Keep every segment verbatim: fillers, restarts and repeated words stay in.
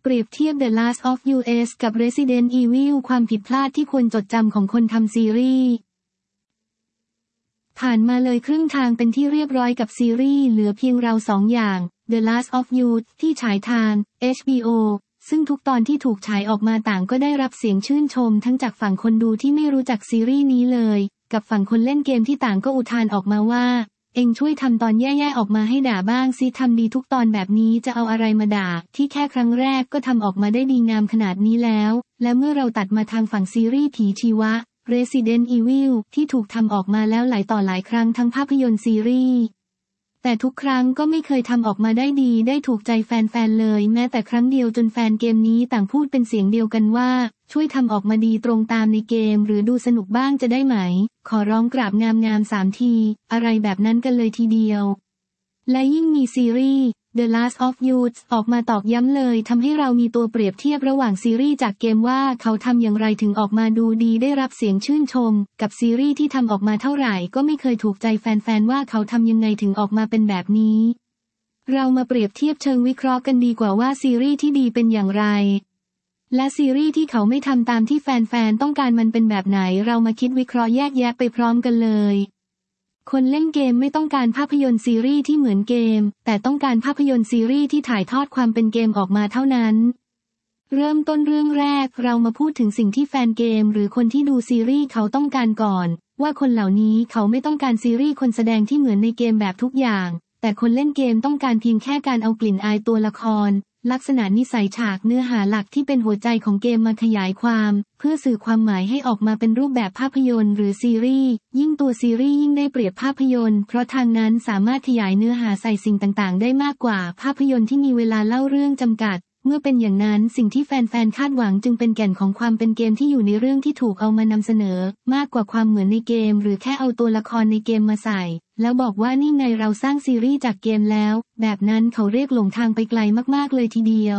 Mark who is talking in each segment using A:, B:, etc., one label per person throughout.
A: เปรียบเทียบ The Last of Us กับ Resident Evil ความผิดพลาดที่ควรจดจำของคนทำซีรีส์ผ่านมาเลยครึ่งทางเป็นที่เรียบร้อยกับซีรีส์เหลือเพียงเราสองอย่าง The Last of Us ที่ฉายทาง เอช บี โอ ซึ่งทุกตอนที่ถูกฉายออกมาต่างก็ได้รับเสียงชื่นชมทั้งจากฝั่งคนดูที่ไม่รู้จักซีรีส์นี้เลยกับฝั่งคนเล่นเกมที่ต่างก็อุทานออกมาว่าเองช่วยทำตอนแย่ๆออกมาให้ด่าบ้างสิทำดีทุกตอนแบบนี้จะเอาอะไรมาด่าที่แค่ครั้งแรกก็ทำออกมาได้ดีงามขนาดนี้แล้วและเมื่อเราตัดมาทางฝั่งซีรีส์ผีชีวะ Resident Evil ที่ถูกทำออกมาแล้วหลายต่อหลายครั้งทั้งภาพยนตร์ซีรีส์แต่ทุกครั้งก็ไม่เคยทำออกมาได้ดีได้ถูกใจแฟนๆเลยแม้แต่ครั้งเดียวจนแฟนเกมนี้ต่างพูดเป็นเสียงเดียวกันว่าช่วยทำออกมาดีตรงตามในเกมหรือดูสนุกบ้างจะได้ไหมขอร้องกราบงามๆสามทีอะไรแบบนั้นกันเลยทีเดียวและยิ่งมีซีรีส์ The Last of Us ออกมาตอกย้ำเลยทำให้เรามีตัวเปรียบเทียบระหว่างซีรีส์จากเกมว่าเขาทำอย่างไรถึงออกมาดูดีได้รับเสียงชื่นชมกับซีรีส์ที่ทำออกมาเท่าไหร่ก็ไม่เคยถูกใจแฟนๆว่าเขาทำยังไงถึงออกมาเป็นแบบนี้เรามาเปรียบเทียบเชิงวิเคราะห์กันดีกว่าว่าซีรีส์ที่ดีเป็นอย่างไรและซีรีส์ที่เขาไม่ทำตามที่แฟนๆต้องการมันเป็นแบบไหนเรามาคิดวิเคราะห์แยกแยะไปพร้อมกันเลยคนเล่นเกมไม่ต้องการภาพยนตร์ซีรีส์ที่เหมือนเกมแต่ต้องการภาพยนตร์ซีรีส์ที่ถ่ายทอดความเป็นเกมออกมาเท่านั้นเริ่มต้นเรื่องแรกเรามาพูดถึงสิ่งที่แฟนเกมหรือคนที่ดูซีรีส์เขาต้องการก่อนว่าคนเหล่านี้เขาไม่ต้องการซีรีส์คนแสดงที่เหมือนในเกมแบบทุกอย่างแต่คนเล่นเกมต้องการเพียงแค่การเอากลิ่นอายตัวละครลักษณะนิสัยฉากเนื้อหาหลักที่เป็นหัวใจของเกมมาขยายความเพื่อสื่อความหมายให้ออกมาเป็นรูปแบบภาพยนตร์หรือซีรีส์ยิ่งตัวซีรีส์ยิ่งได้เปรียบภาพยนตร์เพราะทางนั้นสามารถขยายเนื้อหาใส่สิ่งต่างๆได้มากกว่าภาพยนตร์ที่มีเวลาเล่าเรื่องจำกัดเมื่อเป็นอย่างนั้นสิ่งที่แฟนๆคาดหวังจึงเป็นแก่นของความเป็นเกมที่อยู่ในเรื่องที่ถูกเอามานำเสนอมากกว่าความเหมือนในเกมหรือแค่เอาตัวละครในเกมมาใส่แล้วบอกว่านี่ไงเราสร้างซีรีส์จากเกมแล้วแบบนั้นเขาเรียกหลงทางไปไกลมากๆเลยทีเดียว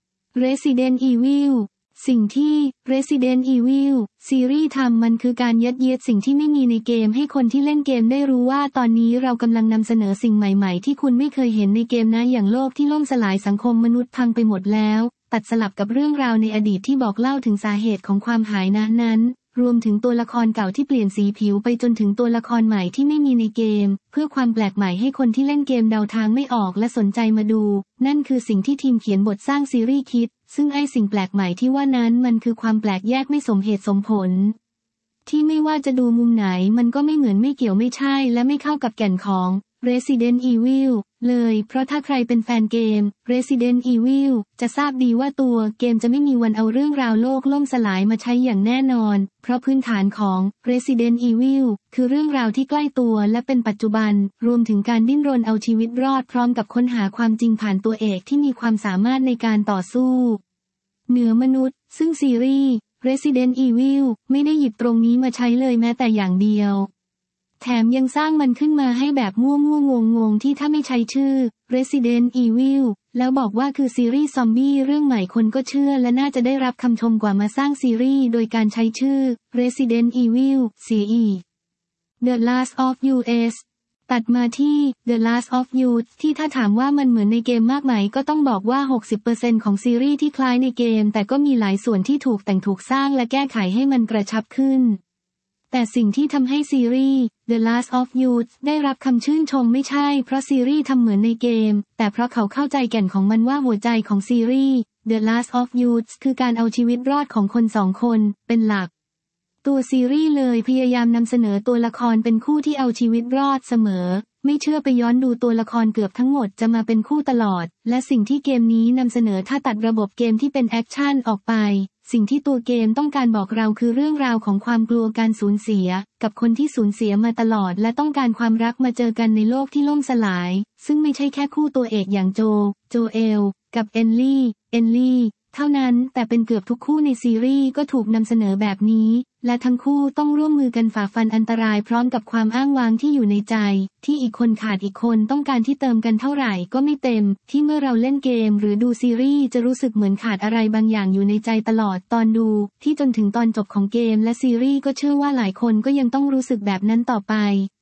A: Resident Evil สิ่งที่ Resident Evil ซีรีส์ทำมันคือการยัดเยียดสิ่งที่ไม่มีในเกมให้คนที่เล่นเกมได้รู้ว่าตอนนี้เรากำลังนำเสนอสิ่งใหม่ๆที่คุณไม่เคยเห็นในเกมนะอย่างโลกที่ล่มสลายสังคมมนุษย์พังไปหมดแล้วตัดสลับกับเรื่องราวในอดีตที่บอกเล่าถึงสาเหตุของความหายนะนั้นรวมถึงตัวละครเก่าที่เปลี่ยนสีผิวไปจนถึงตัวละครใหม่ที่ไม่มีในเกมเพื่อความแปลกใหม่ให้คนที่เล่นเกมเดาทางไม่ออกและสนใจมาดูนั่นคือสิ่งที่ทีมเขียนบทสร้างซีรีส์คิดซึ่งไอ้สิ่งแปลกใหม่ที่ว่านั้นมันคือความแปลกแยกไม่สมเหตุสมผลที่ไม่ว่าจะดูมุมไหนมันก็ไม่เหมือนไม่เกี่ยวไม่ใช่และไม่เข้ากับแก่นของ Resident Evil เลยเพราะถ้าใครเป็นแฟนเกม Resident Evil จะทราบดีว่าตัวเกมจะไม่มีวันเอาเรื่องราวโลกล่มสลายมาใช้อย่างแน่นอนเพราะพื้นฐานของ Resident Evil คือเรื่องราวที่ใกล้ตัวและเป็นปัจจุบันรวมถึงการดิ้นรนเอาชีวิตรอดพร้อมกับค้นหาความจริงผ่านตัวเอกที่มีความสามารถในการต่อสู้เหนือมนุษย์ซึ่งซีรีส์ Resident Evil ไม่ได้หยิบตรงนี้มาใช้เลยแม้แต่อย่างเดียวแถมยังสร้างมันขึ้นมาให้แบบมั่วมั่วงงงงที่ถ้าไม่ใช้ชื่อ Resident Evil แล้วบอกว่าคือซีรีส์ซอมบี้เรื่องใหม่คนก็เชื่อและน่าจะได้รับคำชมกว่ามาสร้างซีรีส์โดยการใช้ชื่อ Resident Evil เสียอีก The Last of Us ตัดมาที่ The Last of Us ที่ถ้าถามว่ามันเหมือนในเกมมากไหมก็ต้องบอกว่า หกสิบเปอร์เซ็นต์ ของซีรีส์ที่คล้ายในเกมแต่ก็มีหลายส่วนที่ถูกแต่งถูกสร้างและแก้ไขให้มันกระชับขึ้นแต่สิ่งที่ทำให้ซีรีส์ The Last of Us ได้รับคำชื่นชมไม่ใช่เพราะซีรีส์ทำเหมือนในเกมแต่เพราะเขาเข้าใจแก่นของมันว่าหัวใจของซีรีส์ The Last of Us คือการเอาชีวิตรอดของคนสองคนเป็นหลักตัวซีรีส์เลยพยายามนำเสนอตัวละครเป็นคู่ที่เอาชีวิตรอดเสมอไม่เชื่อไปย้อนดูตัวละครเกือบทั้งหมดจะมาเป็นคู่ตลอดและสิ่งที่เกมนี้นำเสนอถ้าตัดระบบเกมที่เป็นแอคชั่นออกไปสิ่งที่ตัวเกมต้องการบอกเราคือเรื่องราวของความกลัวการสูญเสียกับคนที่สูญเสียมาตลอดและต้องการความรักมาเจอกันในโลกที่ล่มสลายซึ่งไม่ใช่แค่คู่ตัวเอกอย่างโจโจเอลกับเอลลี่เอลลี่เท่านั้นแต่เป็นเกือบทุกคู่ในซีรีส์ก็ถูกนำเสนอแบบนี้และทั้งคู่ต้องร่วมมือกันฝ่าฟันอันตรายพร้อมกับความอ้างว้างที่อยู่ในใจที่อีกคนขาดอีกคนต้องการที่เติมกันเท่าไหร่ก็ไม่เต็มที่เมื่อเราเล่นเกมหรือดูซีรีส์จะรู้สึกเหมือนขาดอะไรบางอย่างอยู่ในใจตลอดตอนดูที่จนถึงตอนจบของเกมและซีรีส์ก็เชื่อว่าหลายคนก็ยังต้องรู้สึกแบบนั้นต่อไป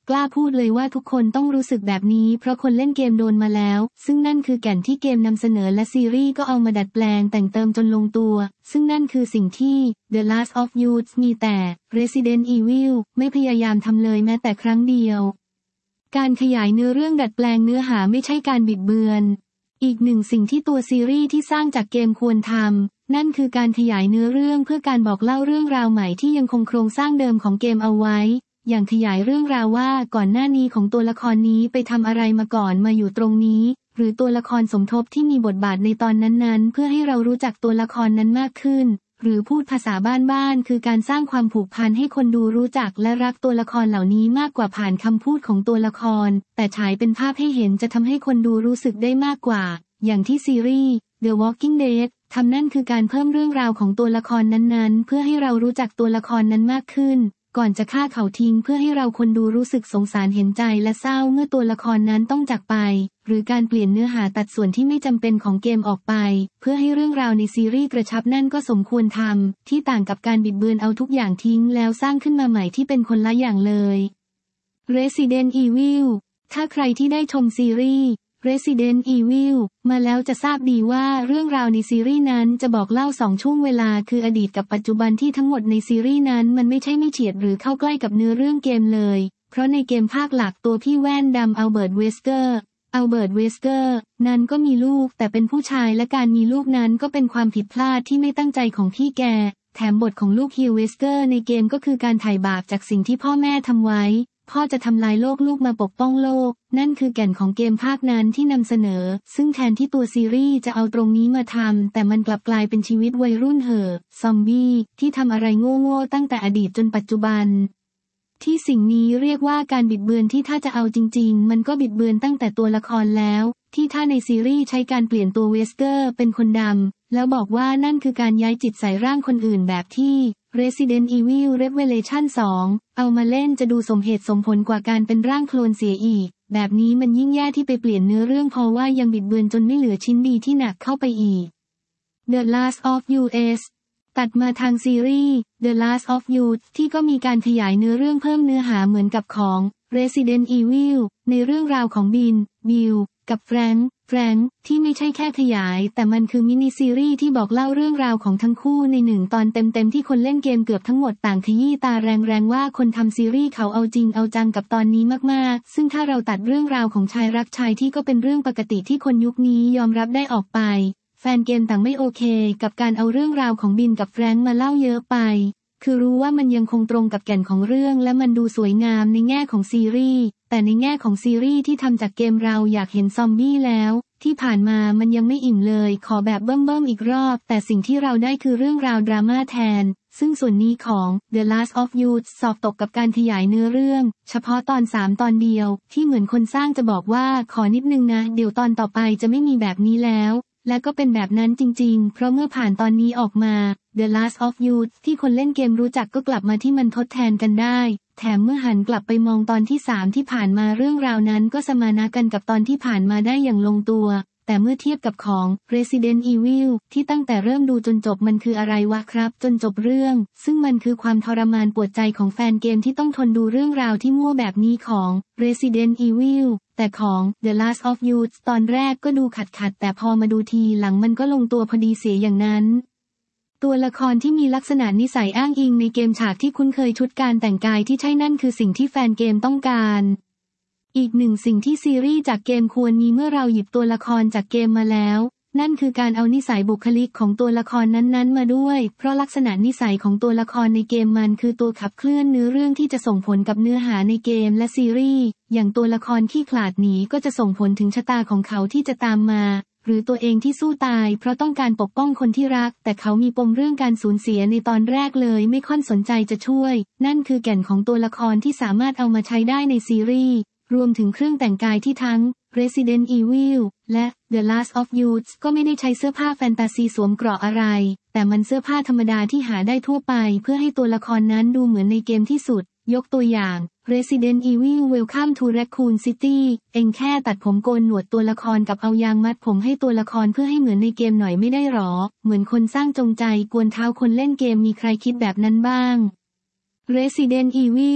A: กล้าพูดเลยว่าทุกคนต้องรู้สึกแบบนี้เพราะคนเล่นเกมโดนมาแล้วซึ่งนั่นคือแก่นที่เกมนำเสนอและซีรีส์ก็เอามาดัดแปลงแต่งเติมจนลงตัวซึ่งนั่นคือสิ่งที่ The Last of Us มีแต่ Resident Evil ไม่พยายามทำเลยแม้แต่ครั้งเดียวการขยายเนื้อเรื่องดัดแปลงเนื้อหาไม่ใช่การบิดเบือนอีกหนึ่งสิ่งที่ตัวซีรีส์ที่สร้างจากเกมควรทำนั่นคือการขยายเนื้อเรื่องเพื่อการบอกเล่าเรื่องราวใหม่ที่ยังคงโครงสร้างเดิมของเกมเอาไว้อย่างขยายเรื่องราวว่าก่อนหน้านี้ของตัวละครนี้ไปทำอะไรมาก่อนมาอยู่ตรงนี้หรือตัวละครสมทบที่มีบทบาทในตอนนั้นๆเพื่อให้เรารู้จักตัวละครนั้นมากขึ้นหรือพูดภาษาบ้านๆคือการสร้างความผูกพันให้คนดูรู้จักและรักตัวละครเหล่านี้มากกว่าผ่านคำพูดของตัวละครแต่ฉายเป็นภาพให้เห็นจะทำให้คนดูรู้สึกได้มากกว่าอย่างที่ซีรีส์ The Walking Dead ทำนั่นคือการเพิ่มเรื่องราวของตัวละครนั้นๆเพื่อให้เรารู้จักตัวละครนั้นมากขึ้นก่อนจะฆ่าเขาทิ้งเพื่อให้เราคนดูรู้สึกสงสารเห็นใจและเศร้าเมื่อตัวละครนั้นต้องจากไปหรือการเปลี่ยนเนื้อหาตัดส่วนที่ไม่จำเป็นของเกมออกไปเพื่อให้เรื่องราวในซีรีส์กระชับนั่นก็สมควรทำที่ต่างกับการบิดเบือนเอาทุกอย่างทิ้งแล้วสร้างขึ้นมาใหม่ที่เป็นคนละอย่างเลย Resident Evil ถ้าใครที่ได้ชมซีรีส์ Resident Evil มาแล้วจะทราบดีว่าเรื่องราวในซีรีส์นั้นจะบอกเล่าสองช่วงเวลาคืออดีตกับปัจจุบันที่ทั้งหมดในซีรีส์นั้นมันไม่ใช่ไม่เฉียดหรือเข้าใกล้กับเนื้อเรื่องเกมเลยเพราะในเกมภาคหลักตัวพี่แว่นดำอัลเบิร์ตเวสเกอร์อัลเบิร์ตเวสเกอร์นั้นก็มีลูกแต่เป็นผู้ชายและการมีลูกนั้นก็เป็นความผิดพลาดที่ไม่ตั้งใจของพี่แกแถมบทของลูกฮิวเวสเกอร์ในเกมก็คือการไถ่บาปจากสิ่งที่พ่อแม่ทำไว้พ่อจะทำลายโลกลูกมาปกป้องโลกนั่นคือแก่นของเกมภาคนั้นที่นำเสนอซึ่งแทนที่ตัวซีรีส์จะเอาตรงนี้มาทำแต่มันกลับกลายเป็นชีวิตวัยรุ่นเห่อซอมบี้ที่ทำอะไรโง่ๆตั้งแต่อดีตจนปัจจุบันที่สิ่งนี้เรียกว่าการบิดเบือนที่ถ้าจะเอาจริงๆมันก็บิดเบือนตั้งแต่ตัวละครแล้วที่ถ้าในซีรีส์ใช้การเปลี่ยนตัวเวสเกอร์เป็นคนดำแล้วบอกว่านั่นคือการย้ายจิตใส่ร่างคนอื่นแบบที่ Resident Evil Revelation สองเอามาเล่นจะดูสมเหตุสมผลกว่าการเป็นร่างโคลนเสียอีกแบบนี้มันยิ่งแย่ที่ไปเปลี่ยนเนื้อเรื่องเพราะว่ายังบิดเบือนจนไม่เหลือชิ้นดีที่หนักเข้าไปอีก The Last of Us ตัดมาทางซีรีส์ The Last of Us ที่ก็มีการขยายเนื้อเรื่องเพิ่มเนื้อหาเหมือนกับของ Resident Evil ในเรื่องราวของบิน บิลกับแฟรงค์แฟรงค์ที่ไม่ใช่แค่ขยายแต่มันคือมินิซีรีส์ที่บอกเล่าเรื่องราวของทั้งคู่ในหนึ่งตอนเต็มๆที่คนเล่นเกมเกือบทั้งหมดต่างขยี้ตาแรงๆว่าคนทำซีรีส์เขาเอาจริงเอาจังกับตอนนี้มากๆซึ่งถ้าเราตัดเรื่องราวของชายรักชายที่ก็เป็นเรื่องปกติที่คนยุคนี้ยอมรับได้ออกไปแฟนเกมต่างไม่โอเคกับการเอาเรื่องราวของบินกับแฟรงค์มาเล่าเยอะไปคือรู้ว่ามันยังคงตรงกับแก่นของเรื่องและมันดูสวยงามในแง่ของซีรีส์แต่ในแง่ของซีรีส์ที่ทำจากเกมเราอยากเห็นซอมบี้แล้วที่ผ่านมามันยังไม่อิ่มเลยขอแบบเบิ่มๆอีกรอบแต่สิ่งที่เราได้คือเรื่องราวดราม่าแทนซึ่งส่วนนี้ของ The Last of Us สอบตกกับการขยายเนื้อเรื่องเฉพาะตอนสามตอนเดียวที่เหมือนคนสร้างจะบอกว่าขอนิดนึงนะเดี๋ยวตอนต่อไปจะไม่มีแบบนี้แล้วและก็เป็นแบบนั้นจริงๆเพราะเมื่อผ่านตอนนี้ออกมา The Last of Us ที่คนเล่นเกมรู้จักก็กลับมาที่มันทดแทนกันได้แถมเมื่อหันกลับไปมองตอนที่สามที่ผ่านมาเรื่องราวนั้นก็สมานะกันกับตอนที่ผ่านมาได้อย่างลงตัวแต่เมื่อเทียบกับของ Resident Evil ที่ตั้งแต่เริ่มดูจนจบมันคืออะไรวะครับจนจบเรื่องซึ่งมันคือความทรมานปวดใจของแฟนเกมที่ต้องทนดูเรื่องราวที่มั่วแบบนี้ของ Resident Evil แต่ของ The Last of Us ตอนแรกก็ดูขัดๆแต่พอมาดูทีหลังมันก็ลงตัวพอดีเสียอย่างนั้นตัวละครที่มีลักษณะนิสัยอ้างอิงในเกมฉากที่คุ้นเคยชุดการแต่งกายที่ใช่นั่นคือสิ่งที่แฟนเกมต้องการอีกหนึ่งสิ่งที่ซีรีส์จากเกมควรมีเมื่อเราหยิบตัวละครจากเกมมาแล้วนั่นคือการเอานิสัยบุคลิกของตัวละครนั้นๆมาด้วยเพราะลักษณะนิสัยของตัวละครในเกมมันคือตัวขับเคลื่อนเนื้อเรื่องที่จะส่งผลกับเนื้อหาในเกมและซีรีส์อย่างตัวละครขี้ขลาดหนีก็จะส่งผลถึงชะตาของเขาที่จะตามมาหรือตัวเองที่สู้ตายเพราะต้องการปกป้องคนที่รักแต่เขามีปมเรื่องการสูญเสียในตอนแรกเลยไม่ค่อยสนใจจะช่วยนั่นคือแก่นของตัวละครที่สามารถเอามาใช้ได้ในซีรีส์รวมถึงเครื่องแต่งกายที่ทั้ง Resident Evil และ The Last of Us ก็ไม่ได้ใช้เสื้อผ้าแฟนตาซีสวมเกราะอะไรแต่มันเสื้อผ้าธรรมดาที่หาได้ทั่วไปเพื่อให้ตัวละครนั้นดูเหมือนในเกมที่สุดยกตัวอย่าง Resident Evil Welcome to Raccoon City เองแค่ตัดผมโกนหนวดตัวละครกับเอายางมัดผมให้ตัวละครเพื่อให้เหมือนในเกมหน่อยไม่ได้หรอเหมือนคนสร้างจงใจกวนเท้าคนเล่นเกมมีใครคิดแบบนั้นบ้าง Resident Evil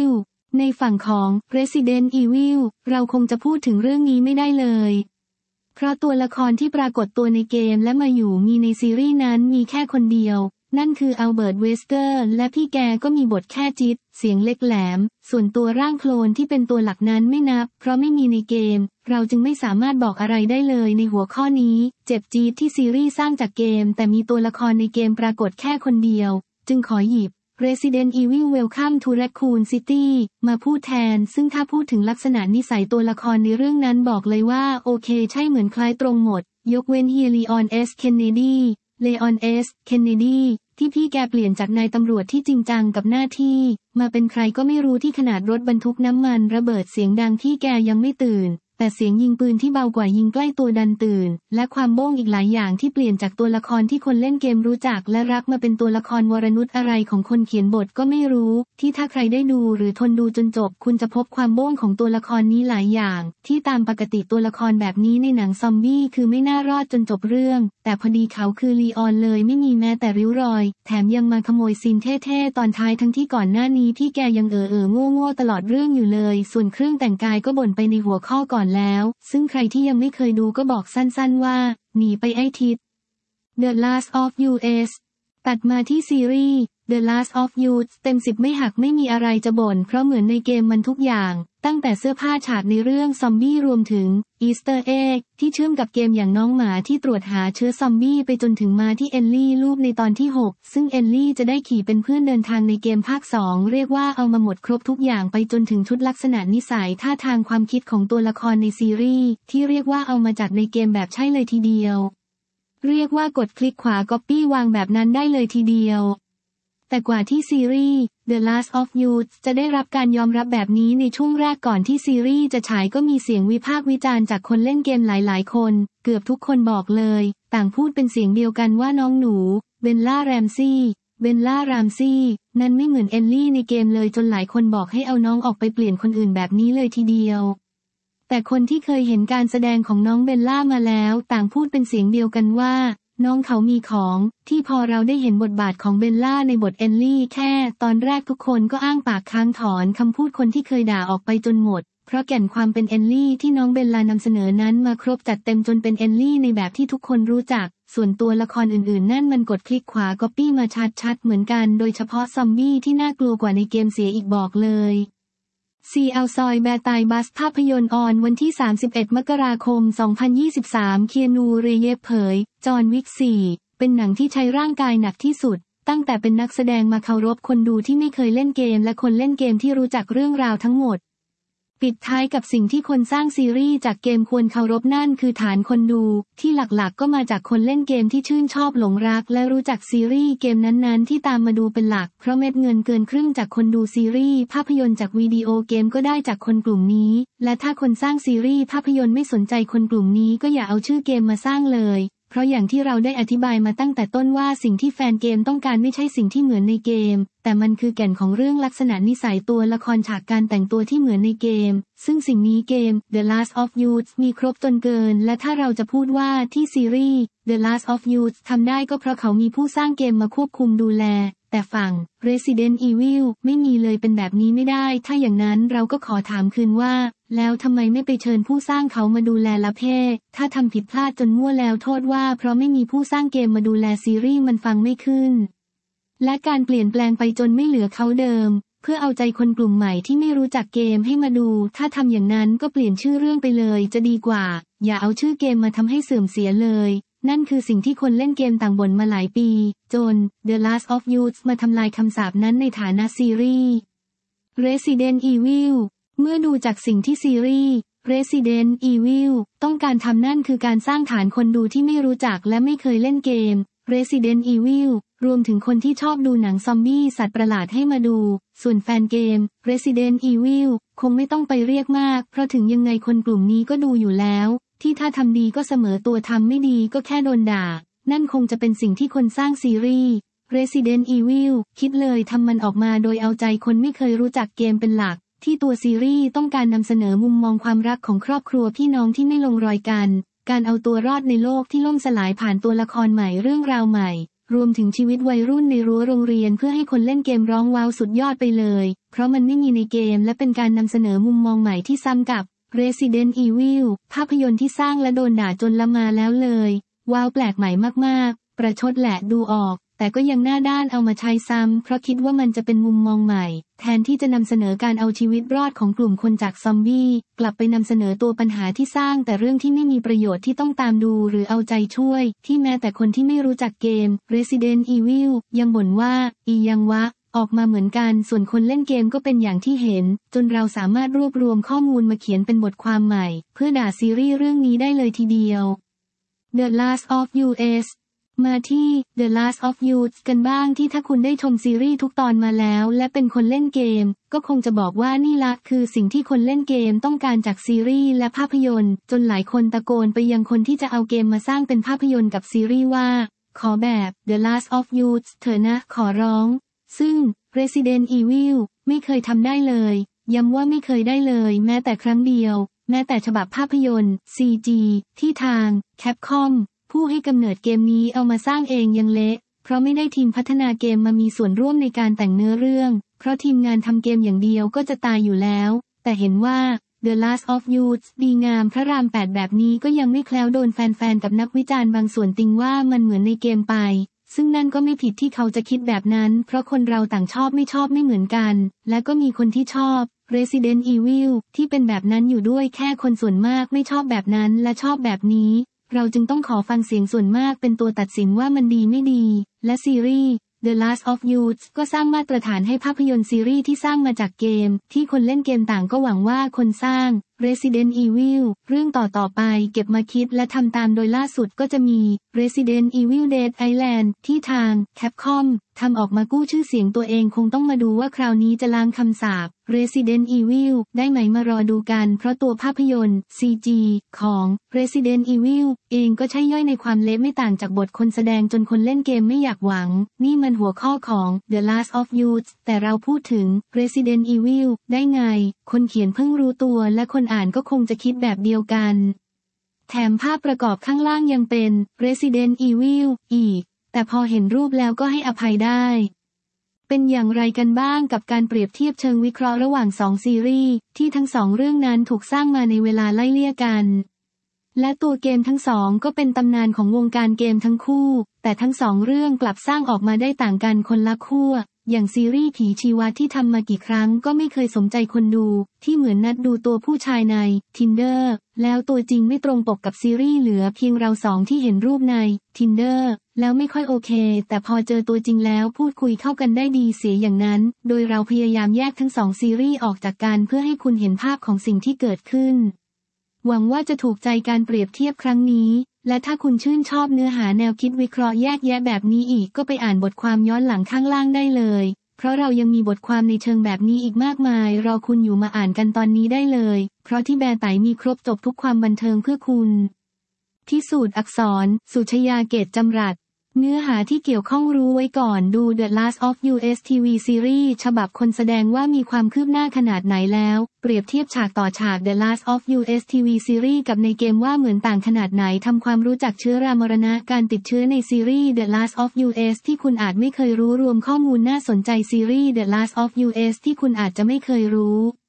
A: ในฝั่งของ Resident Evil เราคงจะพูดถึงเรื่องนี้ไม่ได้เลยเพราะตัวละครที่ปรากฏตัวในเกมและมาอยู่มีในซีรีส์นั้นมีแค่คนเดียวนั่นคืออัลเบิร์ต เวสเกอร์และพี่แกก็มีบทแค่จิ๊ดเสียงเล็กแหลมส่วนตัวร่างโคลนที่เป็นตัวหลักนั้นไม่นับเพราะไม่มีในเกมเราจึงไม่สามารถบอกอะไรได้เลยในหัวข้อนี้เจ็บจี๊ดที่ซีรีส์สร้างจากเกมแต่มีตัวละครในเกมปรากฏแค่คนเดียวจึงขอหยิบ Resident Evil Welcome to Raccoon City มาพูดแทนซึ่งถ้าพูดถึงลักษณะนิสัยตัวละครในเรื่องนั้นบอกเลยว่าโอเคใช่เหมือนคล้ายตรงหมดยกเว้นเฮียลีออน เอส เคนเนดีเลออน เอส เคนเนดีที่พี่แกเปลี่ยนจากนายตำรวจที่จริงจังกับหน้าที่มาเป็นใครก็ไม่รู้ที่ขนาดรถบรรทุกน้ำมันระเบิดเสียงดังพี่แกยังไม่ตื่นแต่เสียงยิงปืนที่เบากว่ายิงใกล้ตัวดันตื่นและความโบ้งอีกหลายอย่างที่เปลี่ยนจากตัวละครที่คนเล่นเกมรู้จักและรักมาเป็นตัวละครวรนุชอะไรของคนเขียนบทก็ไม่รู้ที่ถ้าใครได้ดูหรือทนดูจนจบคุณจะพบความโบ้งของตัวละครนี้หลายอย่างที่ตามปกติตัวละครแบบนี้ในหนังซอมบี้คือไม่น่ารอดจนจบเรื่องแต่พอดีเขาคือลีออนเลยไม่มีแม้แต่ริ้วรอยแถมยังมาขโมยซีนเท่ๆตอนท้ายทั้งที่ก่อนหน้านี้พี่แกยังเออเออโง่โง่ตลอดเรื่องอยู่เลยส่วนเครื่องแต่งกายก็บ่นไปในหัวข้อก่อนแล้วซึ่งใครที่ยังไม่เคยดูก็บอกสั้นๆว่าหนีไปไอ้ทิศ The Last of Us ตัดมาที่ซีรีส์ The Last of Us เต็มสิบไม่หักไม่มีอะไรจะบ่นเพราะเหมือนในเกมมันทุกอย่างตั้งแต่เสื้อผ้าฉากในเรื่องซอมบี้รวมถึงอีสเตอร์เอ็กที่เชื่อมกับเกมอย่างน้องหมาที่ตรวจหาเชื้อซอมบี้ไปจนถึงมาที่เอลลี่รูปในตอนที่หกซึ่งเอลลี่จะได้ขี่เป็นเพื่อนเดินทางในเกมภาคสองเรียกว่าเอามาหมดครบทุกอย่างไปจนถึงชุดลักษณะนิสัยท่าทางความคิดของตัวละครในซีรีส์ที่เรียกว่าเอามาจากในเกมแบบใช่เลยทีเดียวเรียกว่ากดคลิกขวาก๊อปปี้วางแบบนั้นได้เลยทีเดียวแต่กว่าที่ซีรีส์ The Last of Us จะได้รับการยอมรับแบบนี้ในช่วงแรกก่อนที่ซีรีส์จะฉายก็มีเสียงวิพากษ์วิจารณ์จากคนเล่นเกมหลายๆคนเกือบทุกคนบอกเลยต่างพูดเป็นเสียงเดียวกันว่าน้องหนูเบลล่าแรมซี่เบลล่ารามซี่นั้นไม่เหมือนเอลลี่ในเกมเลยจนหลายคนบอกให้เอาน้องออกไปเปลี่ยนคนอื่นแบบนี้เลยทีเดียวแต่คนที่เคยเห็นการแสดงของน้องเบลล่ามาแล้วต่างพูดเป็นเสียงเดียวกันว่าน้องเขามีของที่พอเราได้เห็นบทบาทของเบลล่าในบทเอลลี่แค่ตอนแรกทุกคนก็อ้างปากค้างถอนคำพูดคนที่เคยด่าออกไปจนหมดเพราะแก่นความเป็นเอลลี่ที่น้องเบลล่านำเสนอนั้นมาครบจัดเต็มจนเป็นเอลลี่ในแบบที่ทุกคนรู้จักส่วนตัวละครอื่นๆนั่นมันกดคลิกขวาก๊อปปี้มาชัดๆเหมือนกันโดยเฉพาะซอมบี้ที่น่ากลัวกว่าในเกมเสียอีกบอกเลยซีอัลซอยแบร์ไตบัสภาพยนตร์ออนวันที่สามสิบเอ็ดมกราคมสองพันยี่สิบสามเคียนูเรเยฟเผยจอห์นวิกสี่เป็นหนังที่ใช้ร่างกายหนักที่สุดตั้งแต่เป็นนักแสดงมาเคารพคนดูที่ไม่เคยเล่นเกมและคนเล่นเกมที่รู้จักเรื่องราวทั้งหมดปิดท้ายกับสิ่งที่คนสร้างซีรีส์จากเกมควรเคารพนั่นคือฐานคนดูที่หลักๆก็มาจากคนเล่นเกมที่ชื่นชอบหลงรักและรู้จักซีรีส์เกมนั้นๆที่ตามมาดูเป็นหลักเพราะเม็ดเงินเกินครึ่งจากคนดูซีรีส์ภาพยนตร์จากวิดีโอเกมก็ได้จากคนกลุ่มนี้และถ้าคนสร้างซีรีส์ภาพยนตร์ไม่สนใจคนกลุ่มนี้ก็อย่าเอาชื่อเกมมาสร้างเลยเพราะอย่างที่เราได้อธิบายมาตั้งแต่ต้นว่าสิ่งที่แฟนเกมต้องการไม่ใช่สิ่งที่เหมือนในเกมแต่มันคือแก่นของเรื่องลักษณะนิสัยตัวละครฉากการแต่งตัวที่เหมือนในเกมซึ่งสิ่งนี้เกม The Last of Us มีครบจนเกินและถ้าเราจะพูดว่าที่ซีรีส์ The Last of Us ทำได้ก็เพราะเขามีผู้สร้างเกมมาควบคุมดูแลแต่ฝั่ง Resident Evil ไม่มีเลยเป็นแบบนี้ไม่ได้ถ้าอย่างนั้นเราก็ขอถามคืนว่าแล้วทำไมไม่ไปเชิญผู้สร้างเขามาดูแลละเพ่ถ้าทำผิดพลาดจนมั่วแล้วโทษว่าเพราะไม่มีผู้สร้างเกมมาดูแลซีรีส์มันฟังไม่ขึ้นและการเปลี่ยนแปลงไปจนไม่เหลือเขาเดิมเพื่อเอาใจคนกลุ่มใหม่ที่ไม่รู้จักเกมให้มาดูถ้าทำอย่างนั้นก็เปลี่ยนชื่อเรื่องไปเลยจะดีกว่าอย่าเอาชื่อเกมมาทำให้เสื่อมเสียเลยนั่นคือสิ่งที่คนเล่นเกมต่างบ่นมาหลายปีจน The Last of Us มาทำลายคำสาปนั้นในฐานะซีรีส์ Resident Evil เมื่อดูจากสิ่งที่ซีรีส์ Resident Evil ต้องการทำนั่นคือการสร้างฐานคนดูที่ไม่รู้จักและไม่เคยเล่นเกม Resident Evil รวมถึงคนที่ชอบดูหนังซอมบี้สัตว์ประหลาดให้มาดูส่วนแฟนเกม Resident Evil คงไม่ต้องไปเรียกมากเพราะถึงยังไงคนกลุ่มนี้ก็ดูอยู่แล้วที่ถ้าทำดีก็เสมอตัวทำไม่ดีก็แค่โดนด่านั่นคงจะเป็นสิ่งที่คนสร้างซีรีส์ Resident Evil คิดเลยทำมันออกมาโดยเอาใจคนไม่เคยรู้จักเกมเป็นหลักที่ตัวซีรีส์ต้องการนำเสนอมุมมองความรักของครอบครัวพี่น้องที่ไม่ลงรอยกันการเอาตัวรอดในโลกที่ล่มสลายผ่านตัวละครใหม่เรื่องราวใหม่รวมถึงชีวิตวัยรุ่นในรั้วโรงเรียนเพื่อให้คนเล่นเกมร้องว้าวสุดยอดไปเลยเพราะมันไม่มีในเกมและเป็นการนำเสนอมุมมองใหม่ที่ซ้ำกับ Resident Evil ภาพยนตร์ที่สร้างและโดนด่าจนละมาแล้วเลยว้าวแปลกใหม่มากๆประชดแหละดูออกแต่ก็ยังหน้าด้านเอามาใช้ซ้ำเพราะคิดว่ามันจะเป็นมุมมองใหม่แทนที่จะนำเสนอการเอาชีวิตรอดของกลุ่มคนจากซอมบี้กลับไปนำเสนอตัวปัญหาที่สร้างแต่เรื่องที่ไม่มีประโยชน์ที่ต้องตามดูหรือเอาใจช่วยที่แม้แต่คนที่ไม่รู้จักเกม Resident Evil ยังบ่นว่าอียังวะออกมาเหมือนกันส่วนคนเล่นเกมก็เป็นอย่างที่เห็นจนเราสามารถรวบรวมข้อมูลมาเขียนเป็นบทความใหม่เพื่อด่าซีรีส์เรื่องนี้ได้เลยทีเดียว The Last of Usมาที่ The Last of Us กันบ้างที่ถ้าคุณได้ชมซีรีส์ทุกตอนมาแล้วและเป็นคนเล่นเกมก็คงจะบอกว่านี่ละคือสิ่งที่คนเล่นเกมต้องการจากซีรีส์และภาพยนตร์จนหลายคนตะโกนไปยังคนที่จะเอาเกมมาสร้างเป็นภาพยนตร์กับซีรีส์ว่าขอแบบ The Last of Us เถอะนะขอร้องซึ่ง Resident Evil ไม่เคยทำได้เลยย้ำว่าไม่เคยได้เลยแม้แต่ครั้งเดียวแม้แต่ฉบับภาพยนตร์ ซี จี ที่ทาง Capcomผู้ให้กำเนิดเกมนี้เอามาสร้างเองยังเละเพราะไม่ได้ทีมพัฒนาเกมมามีส่วนร่วมในการแต่งเนื้อเรื่องเพราะทีมงานทำเกมอย่างเดียวก็จะตายอยู่แล้วแต่เห็นว่า The Last of Us ดีงามพระรามแปดแบบนี้ก็ยังไม่แคล้วโดนแฟนๆกับนักวิจารณ์บางส่วนติงว่ามันเหมือนในเกมไปซึ่งนั่นก็ไม่ผิดที่เขาจะคิดแบบนั้นเพราะคนเราต่างชอบไม่ชอบไม่เหมือนกันและก็มีคนที่ชอบ Resident Evil ที่เป็นแบบนั้นอยู่ด้วยแค่คนส่วนมากไม่ชอบแบบนั้นและชอบแบบนี้เราจึงต้องขอฟังเสียงส่วนมากเป็นตัวตัดสินว่ามันดีไม่ดีและซีรีส์ The Last of Us ก็สร้างมาตรฐานให้ภาพยนตร์ซีรีส์ที่สร้างมาจากเกมที่คนเล่นเกมต่างก็หวังว่าคนสร้าง Resident Evil เรื่องต่อๆไปเก็บมาคิดและทำตามโดยล่าสุดก็จะมี Resident Evil Dead Island ที่ทาง Capcom ทำออกมากู้ชื่อเสียงตัวเองคงต้องมาดูว่าคราวนี้จะล้างคำสาป Resident Evil ได้ไหมมารอดูกันเพราะตัวภาพยนตร์ ซี จี ของ Resident Evil เองก็ใช่ย่อยในความเละไม่ต่างจากบทคนแสดงจนคนเล่นเกมไม่อยากหวังนี่มันหัวข้อของ The Last of Us แต่เราพูดถึง Resident Evil ได้ไงคนเขียนเพิ่งรู้ตัวและคนอ่านก็คงจะคิดแบบเดียวกันแถมภาพประกอบข้างล่างยังเป็น Resident Evil อีกแต่พอเห็นรูปแล้วก็ให้อภัยได้เป็นอย่างไรกันบ้างกับการเปรียบเทียบเชิงวิเคราะห์ระหว่างสองซีรีส์ที่ทั้งสองเรื่องนั้นถูกสร้างมาในเวลาไล่เลี่ยกันและตัวเกมทั้งสองก็เป็นตำนานของวงการเกมทั้งคู่แต่ทั้งสองเรื่องกลับสร้างออกมาได้ต่างกันคนละขั้วอย่างซีรีส์ผีชีวะที่ทำมากี่ครั้งก็ไม่เคยสมใจคนดูที่เหมือนนัดดูตัวผู้ชายใน Tinder แล้วตัวจริงไม่ตรงปกกับซีรีส์เหลือเพียงเราสองที่เห็นรูปใน Tinder แล้วไม่ค่อยโอเคแต่พอเจอตัวจริงแล้วพูดคุยเข้ากันได้ดีเสียอย่างนั้นโดยเราพยายามแยกทั้งสองซีรีส์ออกจากกันเพื่อให้คุณเห็นภาพของสิ่งที่เกิดขึ้นหวังว่าจะถูกใจการเปรียบเทียบครั้งนี้และถ้าคุณชื่นชอบเนื้อหาแนวคิดวิเคราะห์แยกแยะแบบนี้อีกก็ไปอ่านบทความย้อนหลังข้างล่างได้เลยเพราะเรายังมีบทความในเชิงแบบนี้อีกมากมายรอคุณอยู่มาอ่านกันตอนนี้ได้เลยเพราะที่แบร์ไตมีครบจบทุกความบันเทิงเพื่อคุณพิสูจน์อักษรสุชยาเกตจำรัดเนื้อหาที่เกี่ยวข้องรู้ไว้ก่อนดู The Last of Us ที วี Series ฉบับคนแสดงว่ามีความคืบหน้าขนาดไหนแล้วเปรียบเทียบฉากต่อฉาก The Last of Us ที วี Series กับในเกมว่าเหมือนต่างขนาดไหนทำความรู้จักเชื้อรามรณะการติดเชื้อในซีรีส์ The Last of Us ที่คุณอาจไม่เคยรู้รวมข้อมูลน่าสนใจซีรีส์ The Last of Us ที่คุณอาจจะไม่เคยรู้